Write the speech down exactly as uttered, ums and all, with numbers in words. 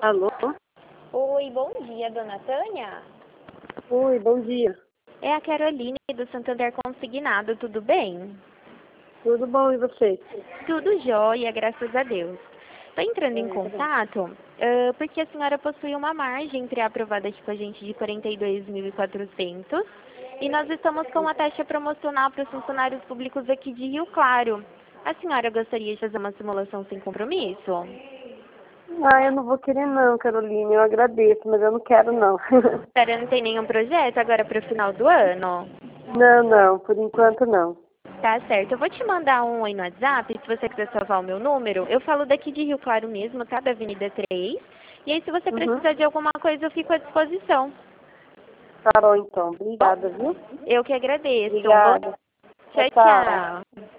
Alô? Oi, bom dia, dona Tânia. Oi, bom dia. É a Caroline do Santander Consignado, tudo bem? Tudo bom e você? Tudo jóia, graças a Deus. Estou entrando em É, tá bom. contato ah, porque a senhora possui uma margem pré-aprovada aqui com a gente de quarenta e dois mil e quatrocentos e nós estamos com uma taxa promocional para os funcionários públicos aqui de Rio Claro. A senhora gostaria de fazer uma simulação sem compromisso? Ah, eu não vou querer não, Caroline. Eu agradeço, mas eu não quero não. A senhora não tem nenhum projeto agora para o final do ano? Não, não, por enquanto não. Tá certo. Eu vou te mandar um oi no WhatsApp, se você quiser salvar o meu número. Eu falo daqui de Rio Claro mesmo, tá? Da Avenida três. E aí, se você Uhum. precisar de alguma coisa, eu fico à disposição. Tá bom então. Bom, Obrigada, viu? eu que agradeço. Bom, Obrigada. Tchau, tchau, tchau. tchau.